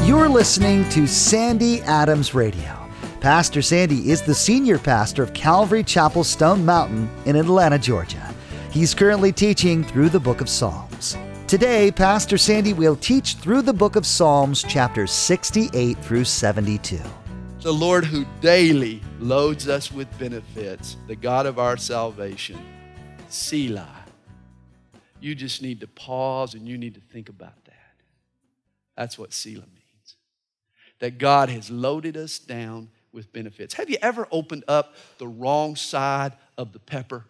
You're listening to Sandy Adams Radio. Pastor Sandy is the senior pastor of Calvary Chapel Stone Mountain in Atlanta, Georgia. He's currently teaching through the book of Psalms. Today, Pastor Sandy will teach through the book of Psalms, chapters 68 through 72. The Lord who daily loads us with benefits, the God of our salvation, Selah. You just need to pause and you need to think about that. That's what Selah means. That God has loaded us down with benefits. Have you ever opened up the wrong side of the pepper?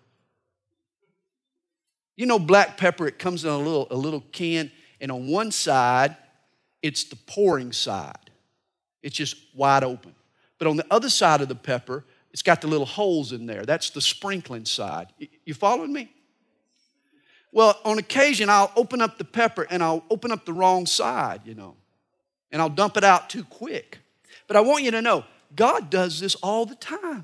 You know, black pepper, it comes in a little can, and on one side, it's the pouring side. It's just wide open. But on the other side of the pepper, it's got the little holes in there. That's the sprinkling side. You following me? Well, on occasion, I'll open up the pepper and I'll open up the wrong side, and I'll dump it out too quick. But I want you to know, God does this all the time.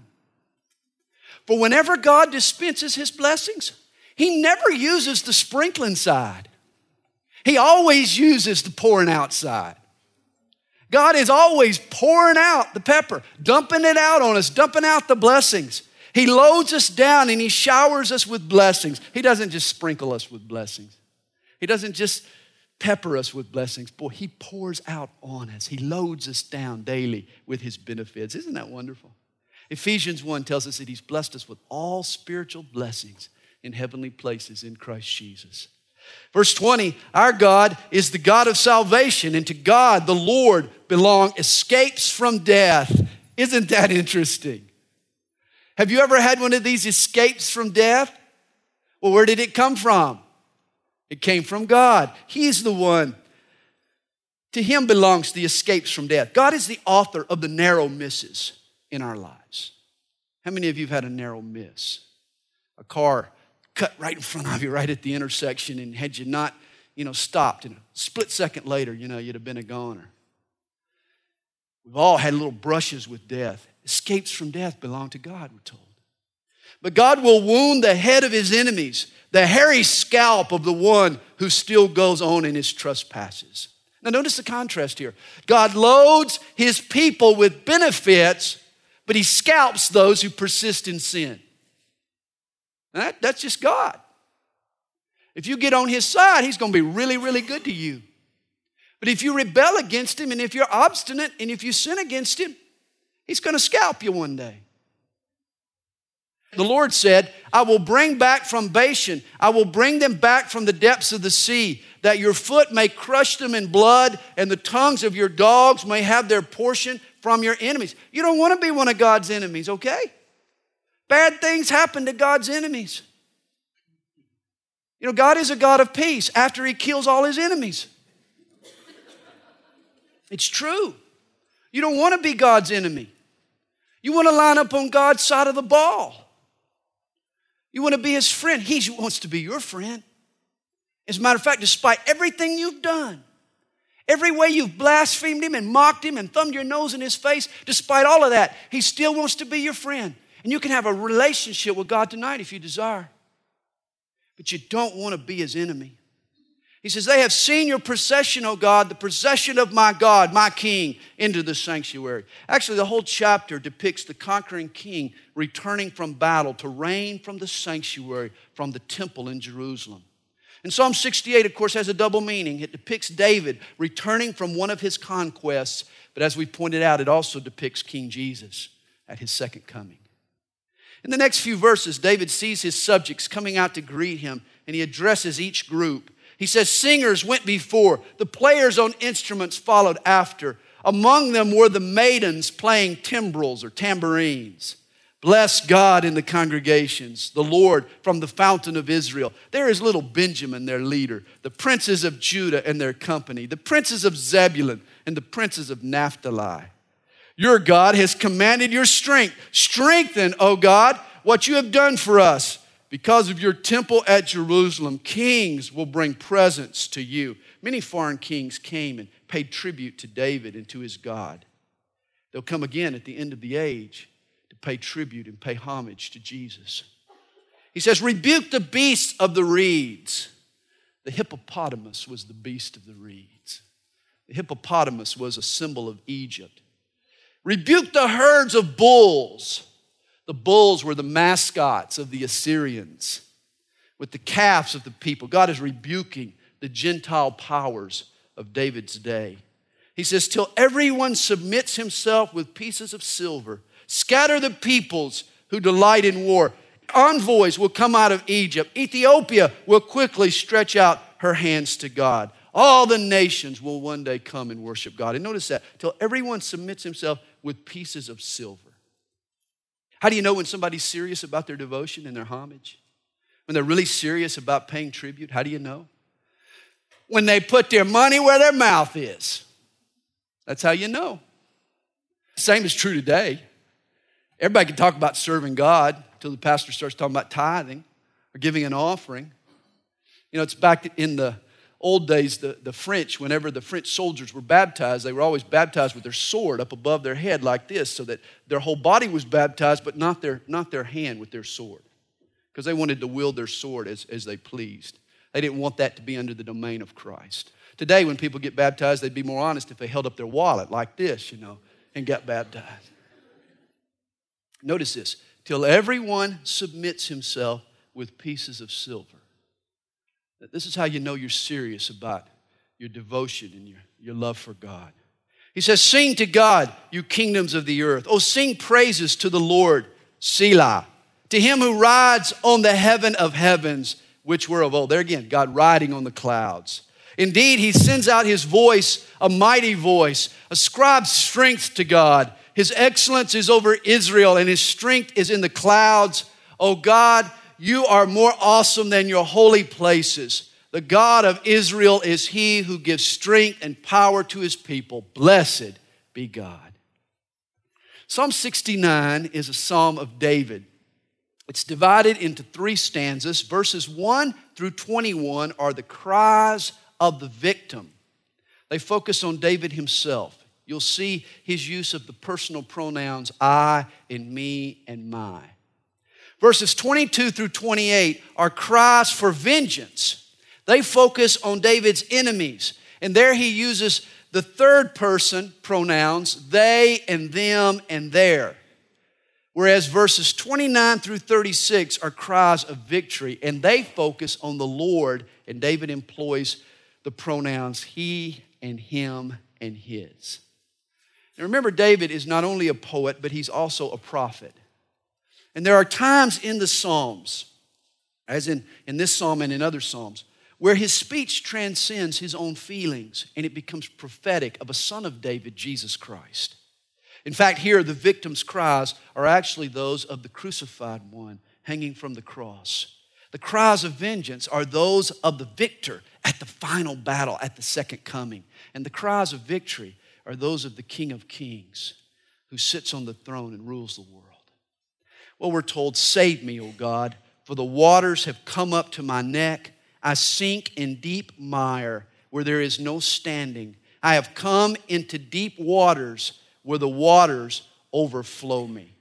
For whenever God dispenses His blessings, He never uses the sprinkling side. He always uses the pouring out side. God is always pouring out the pepper, dumping it out on us, dumping out the blessings. He loads us down and He showers us with blessings. He doesn't just sprinkle us with blessings. He doesn't just pepper us with blessings. Boy, He pours out on us. He loads us down daily with His benefits. Isn't that wonderful? Ephesians 1 tells us that He's blessed us with all spiritual blessings in heavenly places in Christ Jesus. Verse 20, our God is the God of salvation, and to God, the Lord, belong escapes from death. Isn't that interesting? Have you ever had one of these escapes from death? Well, where did it come from? It came from God. He's the one. To Him belongs the escapes from death. God is the author of the narrow misses in our lives. How many of you have had a narrow miss? A car cut right in front of you, right at the intersection, and had you not, stopped, and a split second later, you'd have been a goner. We've all had little brushes with death. Escapes from death belong to God, we're told. But God will wound the head of His enemies, the hairy scalp of the one who still goes on in his trespasses. Now notice the contrast here. God loads His people with benefits, but He scalps those who persist in sin. That's just God. If you get on His side, He's going to be really, really good to you. But if you rebel against Him, and if you're obstinate, and if you sin against Him, He's going to scalp you one day. The Lord said, I will bring back from Bashan, I will bring them back from the depths of the sea, that your foot may crush them in blood, and the tongues of your dogs may have their portion from your enemies. You don't want to be one of God's enemies, okay? Bad things happen to God's enemies. God is a God of peace after He kills all His enemies. It's true. You don't want to be God's enemy. You want to line up on God's side of the ball. You want to be His friend. He wants to be your friend. As a matter of fact, despite everything you've done, every way you've blasphemed Him and mocked Him and thumbed your nose in His face, despite all of that, He still wants to be your friend. And you can have a relationship with God tonight if you desire. But you don't want to be His enemy. He says, they have seen your procession, O God, the procession of my God, my King, into the sanctuary. Actually, the whole chapter depicts the conquering king returning from battle to reign from the sanctuary, from the temple in Jerusalem. And Psalm 68, of course, has a double meaning. It depicts David returning from one of his conquests, but as we pointed out, it also depicts King Jesus at His second coming. In the next few verses, David sees his subjects coming out to greet him, and he addresses each group. He says, singers went before, the players on instruments followed after. Among them were the maidens playing timbrels or tambourines. Bless God in the congregations, the Lord from the fountain of Israel. There is little Benjamin, their leader, the princes of Judah and their company, the princes of Zebulun and the princes of Naphtali. Your God has commanded your strength. Strengthen, O God, what you have done for us. Because of your temple at Jerusalem, kings will bring presents to you. Many foreign kings came and paid tribute to David and to his God. They'll come again at the end of the age to pay tribute and pay homage to Jesus. He says, rebuke the beasts of the reeds. The hippopotamus was the beast of the reeds. The hippopotamus was a symbol of Egypt. Rebuke the herds of bulls. The bulls were the mascots of the Assyrians. With the calves of the people, God is rebuking the Gentile powers of David's day. He says, till everyone submits himself with pieces of silver, scatter the peoples who delight in war. Envoys will come out of Egypt. Ethiopia will quickly stretch out her hands to God. All the nations will one day come and worship God. And notice that, till everyone submits himself with pieces of silver. How do you know when somebody's serious about their devotion and their homage? When they're really serious about paying tribute, how do you know? When they put their money where their mouth is. That's how you know. Same is true today. Everybody can talk about serving God until the pastor starts talking about tithing or giving an offering. You know, it's back in the old days, the French, whenever the French soldiers were baptized, they were always baptized with their sword up above their head like this, so that their whole body was baptized, but not their hand with their sword, because they wanted to wield their sword as they pleased. They didn't want that to be under the domain of Christ. Today, when people get baptized, they'd be more honest if they held up their wallet like this, and got baptized. Notice this, till everyone submits himself with pieces of silver. This is how you know you're serious about your devotion and your love for God. He says, sing to God, you kingdoms of the earth. Oh, sing praises to the Lord, Selah. To him who rides on the heaven of heavens, which were of old. There again, God riding on the clouds. Indeed, he sends out his voice, a mighty voice, ascribes strength to God. His excellence is over Israel, and his strength is in the clouds. Oh God, you are more awesome than your holy places. The God of Israel is he who gives strength and power to his people. Blessed be God. Psalm 69 is a psalm of David. It's divided into 3 stanzas. Verses 1 through 21 are the cries of the victim. They focus on David himself. You'll see his use of the personal pronouns I and me and my. Verses 22 through 28 are cries for vengeance. They focus on David's enemies. And there he uses the third person pronouns, they and them and their. Whereas verses 29 through 36 are cries of victory, and they focus on the Lord, and David employs the pronouns he and him and his. Now remember, David is not only a poet, but he's also a prophet. And there are times in the Psalms, as in this psalm and in other psalms, where his speech transcends his own feelings, and it becomes prophetic of a son of David, Jesus Christ. In fact, here the victim's cries are actually those of the crucified one hanging from the cross. The cries of vengeance are those of the victor at the final battle, at the second coming. And the cries of victory are those of the King of Kings who sits on the throne and rules the world. Well, we're told, save me, O God, for the waters have come up to my neck. I sink in deep mire where there is no standing. I have come into deep waters where the waters overflow me.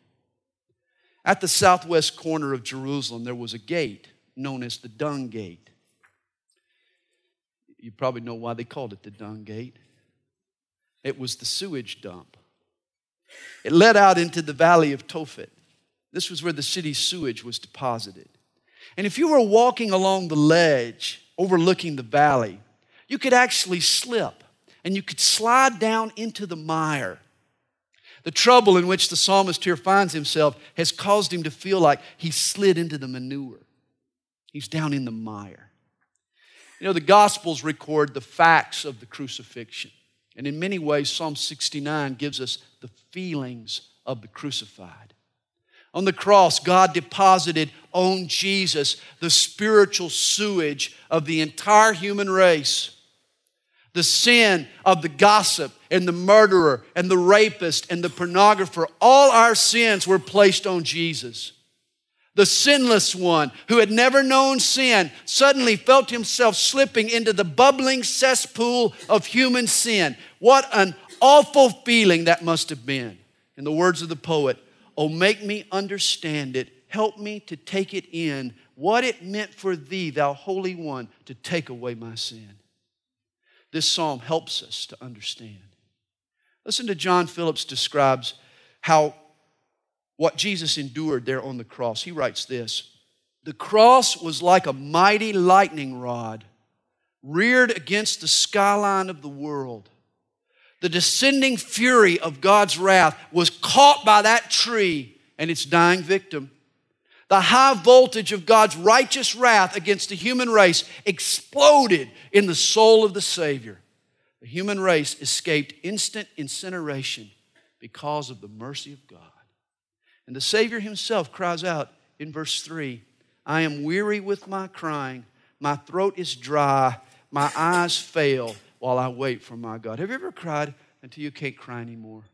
At the southwest corner of Jerusalem, there was a gate known as the Dung Gate. You probably know why they called it the Dung Gate. It was the sewage dump. It led out into the valley of Tophet. This was where the city's sewage was deposited. And if you were walking along the ledge overlooking the valley, you could actually slip and you could slide down into the mire. The trouble in which the psalmist here finds himself has caused him to feel like he slid into the manure. He's down in the mire. You know, the Gospels record the facts of the crucifixion. And in many ways, Psalm 69 gives us the feelings of the crucified. On the cross, God deposited on Jesus the spiritual sewage of the entire human race. The sin of the gossip and the murderer and the rapist and the pornographer, all our sins were placed on Jesus. The sinless one who had never known sin suddenly felt himself slipping into the bubbling cesspool of human sin. What an awful feeling that must have been. In the words of the poet, oh, make me understand it. Help me to take it in, what it meant for thee, thou Holy One, to take away my sin. this psalm helps us to understand. Listen to John Phillips describes what Jesus endured there on the cross. He writes this: "The cross was like a mighty lightning rod reared against the skyline of the world. The descending fury of God's wrath was caught by that tree and its dying victim. The high voltage of God's righteous wrath against the human race exploded in the soul of the Savior. The human race escaped instant incineration because of the mercy of God." And the Savior himself cries out in verse 3, "I am weary with my crying. My throat is dry. My eyes fail while I wait for my God." Have you ever cried until you can't cry anymore?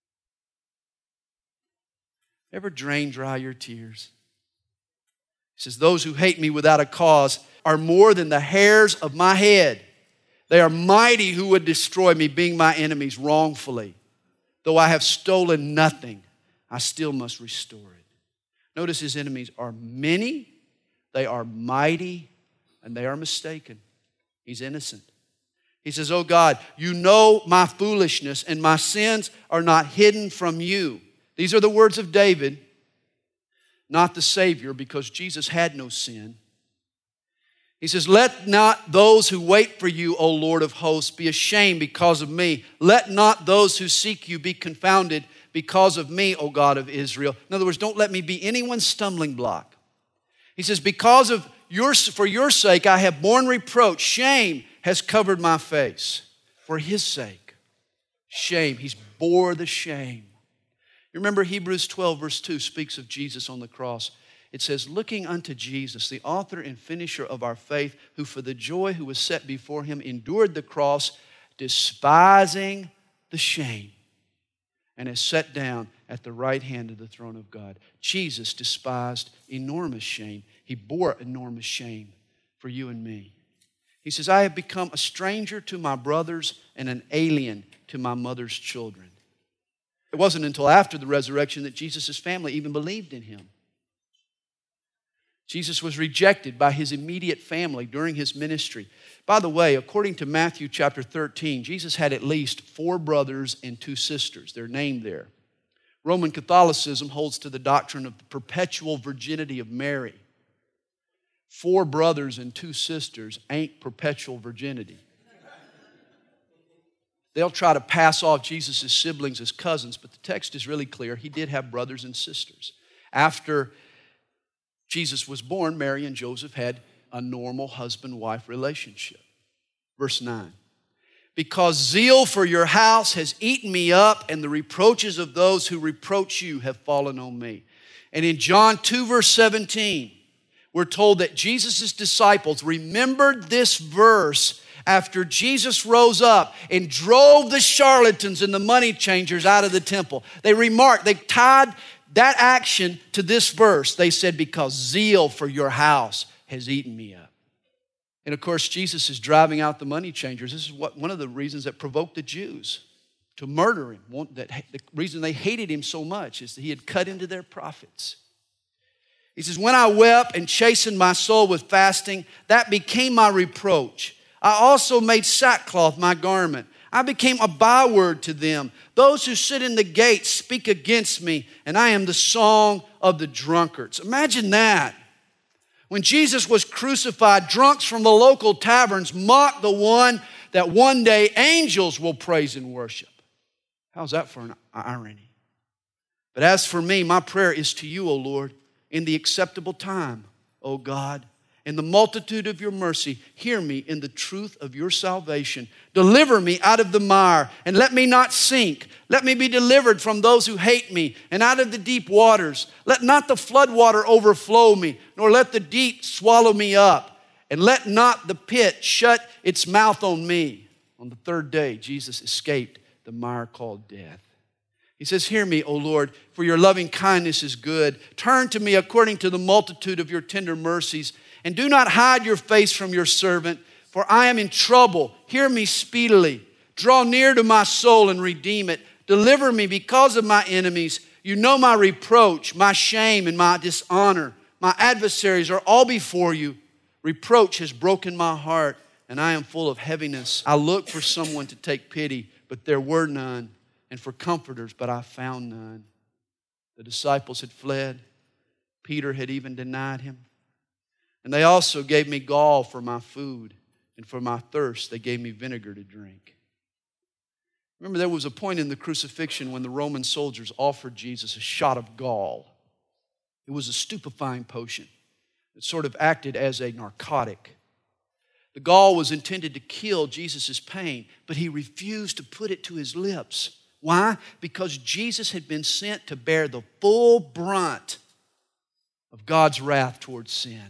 Ever drain dry your tears? He says, "Those who hate me without a cause are more than the hairs of my head. They are mighty who would destroy me, being my enemies wrongfully. Though I have stolen nothing, I still must restore it." Notice his enemies are many, they are mighty, and they are mistaken. He's innocent. He says, "Oh God, you know my foolishness, and my sins are not hidden from you." These are the words of David, not the Savior, because Jesus had no sin. He says, "Let not those who wait for you, O Lord of hosts, be ashamed because of me. Let not those who seek you be confounded because of me, O God of Israel." In other words, don't let me be anyone's stumbling block. He says, for your sake I have borne reproach. Shame has covered my face. For his sake, shame. He's bore the shame. You remember Hebrews 12 verse 2 speaks of Jesus on the cross. It says, "Looking unto Jesus, the author and finisher of our faith, who for the joy who was set before him endured the cross, despising the shame, and is set down at the right hand of the throne of God." Jesus despised enormous shame. He bore enormous shame for you and me. He says, "I have become a stranger to my brothers and an alien to my mother's children." It wasn't until after the resurrection that Jesus' family even believed in him. Jesus was rejected by his immediate family during his ministry. By the way, according to Matthew chapter 13, Jesus had at least 4 brothers and 2 sisters. They're named there. Roman Catholicism holds to the doctrine of the perpetual virginity of Mary. 4 brothers and 2 sisters ain't perpetual virginity. They'll try to pass off Jesus' siblings as cousins, but the text is really clear. He did have brothers and sisters. After Jesus was born, Mary and Joseph had a normal husband-wife relationship. Verse 9, "Because zeal for your house has eaten me up, and the reproaches of those who reproach you have fallen on me." And in John 2 verse 17, we're told that Jesus' disciples remembered this verse after Jesus rose up and drove the charlatans and the money changers out of the temple. They tied that action to this verse. They said, "Because zeal for your house has eaten me up." And of course, Jesus is driving out the money changers. This is one of the reasons that provoked the Jews to murder him. The reason they hated him so much is that he had cut into their profits. He says, "When I wept and chastened my soul with fasting, that became my reproach. I also made sackcloth my garment. I became a byword to them. Those who sit in the gates speak against me, and I am the song of the drunkards." Imagine that. When Jesus was crucified, drunks from the local taverns mocked the one that one day angels will praise and worship. How's that for an irony? But as for me, my prayer is to you, O Lord, in the acceptable time, O God. In the multitude of your mercy, hear me in the truth of your salvation. Deliver me out of the mire, and let me not sink. Let me be delivered from those who hate me, and out of the deep waters. Let not the flood water overflow me, nor let the deep swallow me up. And let not the pit shut its mouth on me. On the 3rd day, Jesus escaped the mire called death. He says, "Hear me, O Lord, for your loving kindness is good. Turn to me according to the multitude of your tender mercies. And do not hide your face from your servant, for I am in trouble. Hear me speedily. Draw near to my soul and redeem it. Deliver me because of my enemies. You know my reproach, my shame, and my dishonor. My adversaries are all before you. Reproach has broken my heart. and I am full of heaviness. I looked for someone to take pity, but there were none, and for comforters, but I found none. The disciples had fled. Peter had even denied him. And they also gave me gall for my food, and for my thirst they gave me vinegar to drink. Remember, there was a point in the crucifixion when the Roman soldiers offered Jesus a shot of gall. It was a stupefying potion. It sort of acted as a narcotic. The gall was intended to kill Jesus' pain, but he refused to put it to his lips. Why? Because Jesus had been sent to bear the full brunt of God's wrath towards sin.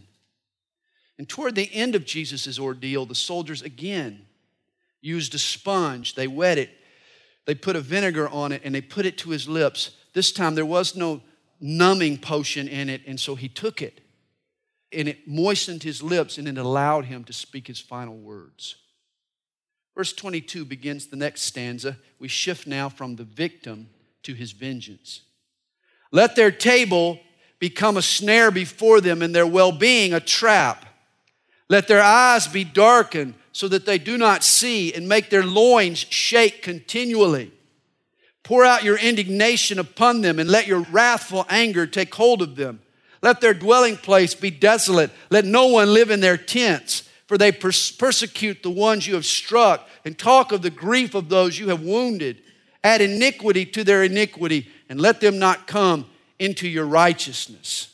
And toward the end of Jesus' ordeal, the soldiers again used a sponge. They wet it. They put a vinegar on it and they put it to his lips. This time there was no numbing potion in it, and so he took it. And it moistened his lips and it allowed him to speak his final words. Verse 22 begins the next stanza. We shift now from the victim to his vengeance. Let their table become a snare before them and their well-being a trap. Let their eyes be darkened so that they do not see, and make their loins shake continually. Pour out your indignation upon them and let your wrathful anger take hold of them. Let their dwelling place be desolate. Let no one live in their tents, for they persecute the ones you have struck and talk of the grief of those you have wounded. Add iniquity to their iniquity, and let them not come into your righteousness.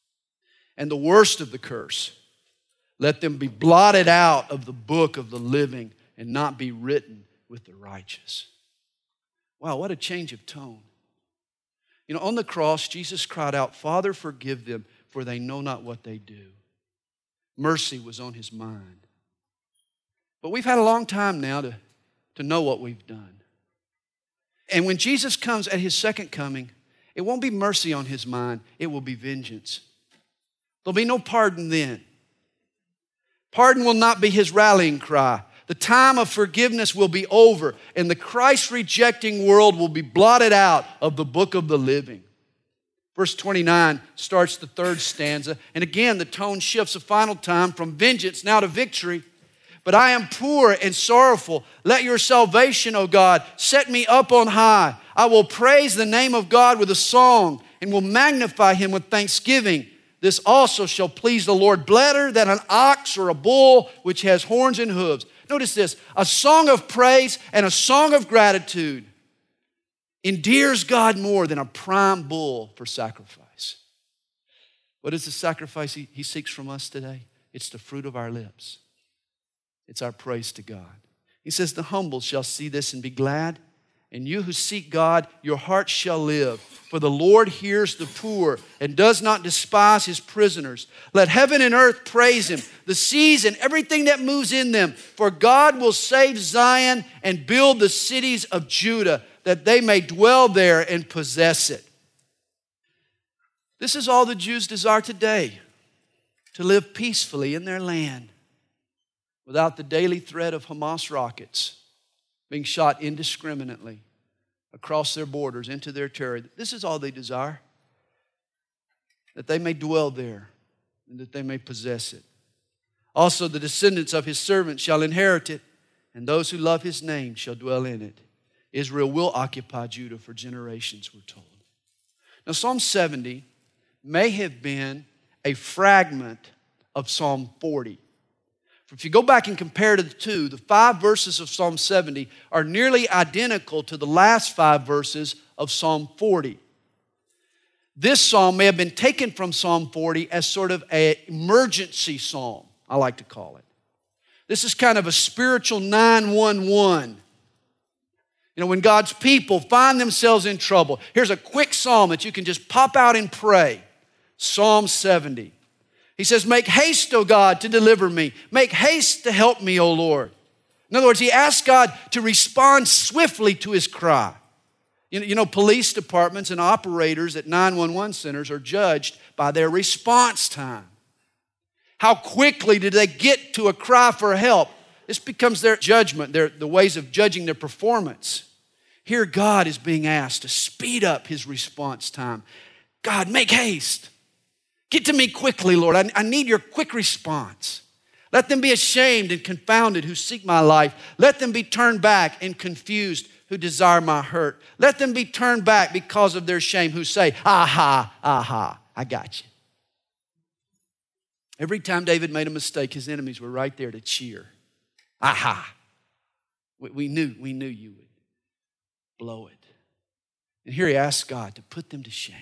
And the worst of the curse, let them be blotted out of the book of the living and not be written with the righteous. Wow, what a change of tone. You know, on the cross, Jesus cried out, Father, forgive them, for they know not what they do. Mercy was on his mind. But we've had a long time now to know what we've done. And when Jesus comes at his second coming, it won't be mercy on his mind, it will be vengeance. There'll be no pardon then. Pardon will not be his rallying cry. The time of forgiveness will be over, and the Christ-rejecting world will be blotted out of the book of the living. Verse 29 starts the third stanza, and again the tone shifts a final time from vengeance now to victory. But I am poor and sorrowful. Let your salvation, O God, set me up on high. I will praise the name of God with a song and will magnify him with thanksgiving. This also shall please the Lord, better than an ox or a bull which has horns and hooves. Notice this, a song of praise and a song of gratitude endears God more than a prime bull for sacrifice. What is the sacrifice he seeks from us today? It's the fruit of our lips. It's our praise to God. He says, the humble shall see this and be glad. And you who seek God, your heart shall live. For the Lord hears the poor and does not despise his prisoners. Let heaven and earth praise him, the seas and everything that moves in them. For God will save Zion and build the cities of Judah, that they may dwell there and possess it. This is all the Jews desire today, to live peacefully in their land without the daily threat of Hamas rockets being shot indiscriminately across their borders into their territory. This is all they desire, that they may dwell there and that they may possess it. Also, the descendants of his servants shall inherit it, and those who love his name shall dwell in it. Israel will occupy Judah for generations, we're told. Now, Psalm 70 may have been a fragment of Psalm 40. If you go back and compare the two, the 5 verses of Psalm 70 are nearly identical to the last 5 verses of Psalm 40. This psalm may have been taken from Psalm 40 as sort of an emergency psalm, I like to call it. This is kind of a spiritual 911. You know, when God's people find themselves in trouble, here's a quick psalm that you can just pop out and pray. Psalm 70. He says, make haste, O God, to deliver me. Make haste to help me, O Lord. In other words, he asks God to respond swiftly to his cry. You know, police departments and operators at 911 centers are judged by their response time. How quickly did they get to a cry for help? This becomes their judgment, the ways of judging their performance. Here, God is being asked to speed up his response time. God, make haste. Get to me quickly, Lord. I need your quick response. Let them be ashamed and confounded who seek my life. Let them be turned back and confused who desire my hurt. Let them be turned back because of their shame who say, aha, aha, I got you. Every time David made a mistake, his enemies were right there to cheer. Aha. We knew you would blow it. And here he asks God to put them to shame.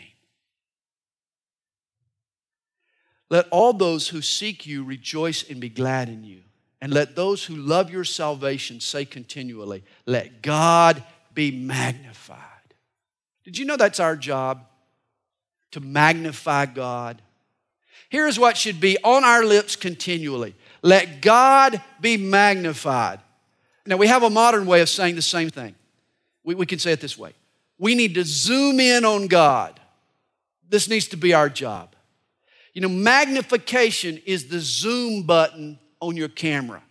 Let all those who seek you rejoice and be glad in you. And let those who love your salvation say continually, let God be magnified. Did you know that's our job? To magnify God. Here's what should be on our lips continually. Let God be magnified. Now we have a modern way of saying the same thing. We can say it this way. We need to zoom in on God. This needs to be our job. You know, magnification is the zoom button on your camera.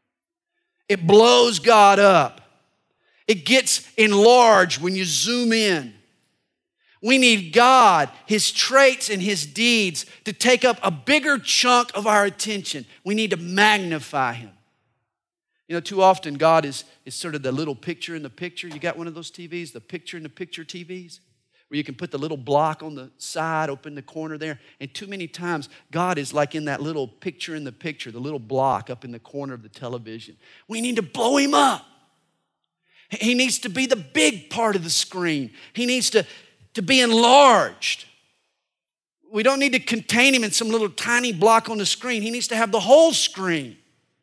It blows God up. It gets enlarged when you zoom in. We need God, His traits and His deeds to take up a bigger chunk of our attention. We need to magnify Him. You know, too often God is sort of the little picture in the picture. You got one of those TVs, the picture in the picture TVs? Where you can put the little block on the side, open the corner there. And too many times, God is like in that little picture in the picture, the little block up in the corner of the television. We need to blow Him up. He needs to be the big part of the screen. He needs to be enlarged. We don't need to contain Him in some little tiny block on the screen. He needs to have the whole screen.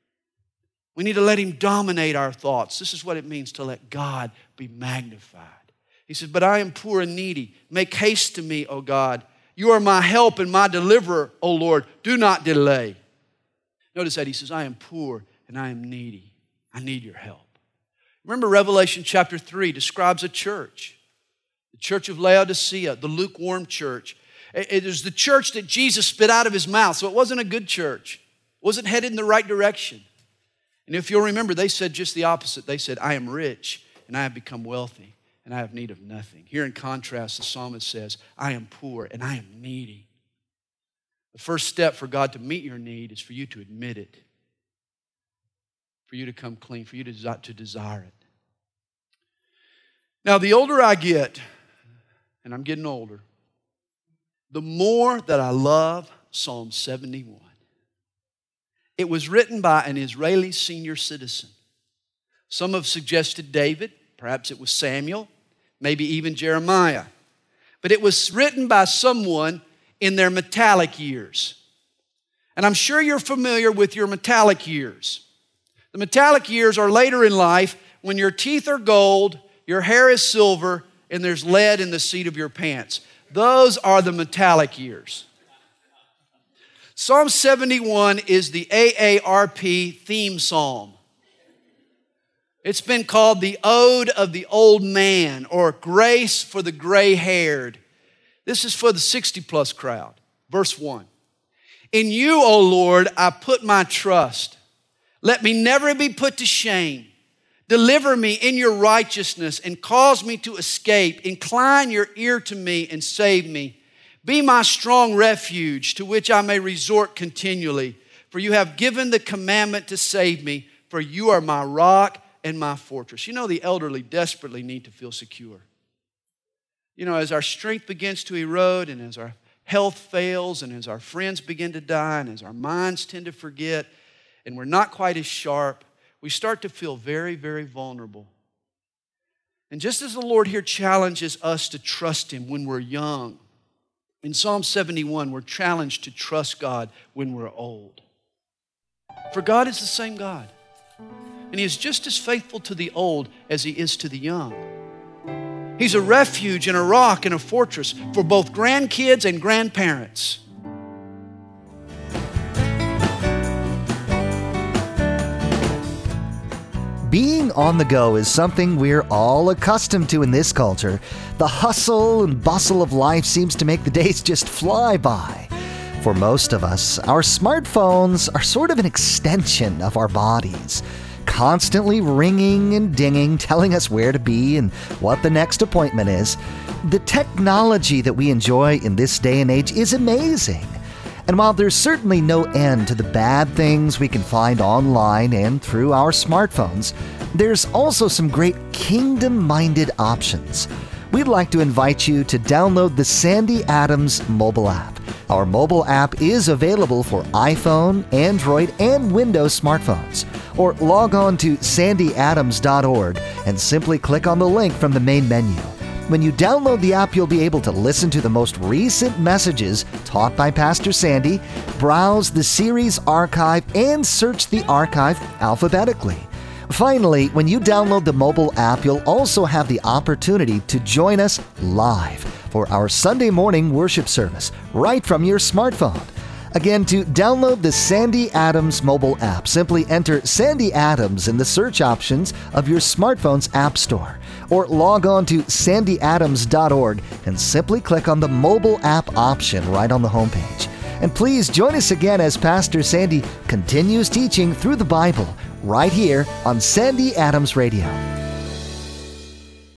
We need to let Him dominate our thoughts. This is what it means to let God be magnified. He says, but I am poor and needy. Make haste to me, O God. You are my help and my deliverer, O Lord. Do not delay. Notice that he says, I am poor and I am needy. I need your help. Remember Revelation chapter 3 describes a church. The church of Laodicea, the lukewarm church. It is the church that Jesus spit out of His mouth, so it wasn't a good church. It wasn't headed in the right direction. And if you'll remember, they said just the opposite. They said, I am rich and I have become wealthy. And I have need of nothing. Here in contrast, the psalmist says, I am poor and I am needy. The first step for God to meet your need is for you to admit it, for you to come clean, for you to desire it. Now, the older I get, and I'm getting older, the more that I love Psalm 71. It was written by an Israeli senior citizen. Some have suggested David, perhaps it was Samuel, maybe even Jeremiah. But it was written by someone in their metallic years. And I'm sure you're familiar with your metallic years. The metallic years are later in life when your teeth are gold, your hair is silver, and there's lead in the seat of your pants. Those are the metallic years. Psalm 71 is the AARP theme psalm. It's been called the Ode of the Old Man, or Grace for the Gray-Haired. This is for the 60-plus crowd. Verse 1. In you, O Lord, I put my trust. Let me never be put to shame. Deliver me in your righteousness and cause me to escape. Incline your ear to me and save me. Be my strong refuge to which I may resort continually. For you have given the commandment to save me, for you are my rock and my fortress. You know, the elderly desperately need to feel secure. You know, as our strength begins to erode and as our health fails and as our friends begin to die and as our minds tend to forget and we're not quite as sharp, we start to feel very, very vulnerable. And just as the Lord here challenges us to trust Him when we're young, in Psalm 71, we're challenged to trust God when we're old. For God is the same God. And He is just as faithful to the old as He is to the young. He's a refuge and a rock and a fortress for both grandkids and grandparents. Being on the go is something we're all accustomed to in this culture. The hustle and bustle of life seems to make the days just fly by. For most of us, our smartphones are sort of an extension of our bodies, constantly ringing and dinging, telling us where to be and what the next appointment is. The technology that we enjoy in this day and age is amazing. And while there's certainly no end to the bad things we can find online and through our smartphones, there's also some great kingdom-minded options. We'd like to invite you to download the Sandy Adams mobile app. Our mobile app is available for iPhone, Android, and Windows smartphones. Or log on to sandyadams.org and simply click on the link from the main menu. When you download the app, you'll be able to listen to the most recent messages taught by Pastor Sandy, browse the series archive, and search the archive alphabetically. Finally, when you download the mobile app, you'll also have the opportunity to join us live for our Sunday morning worship service right from your smartphone. Again, to download the Sandy Adams mobile app, simply enter Sandy Adams in the search options of your smartphone's app store, or log on to sandyadams.org and simply click on the mobile app option right on the homepage. And please join us again as Pastor Sandy continues teaching through the Bible right here on Sandy Adams Radio.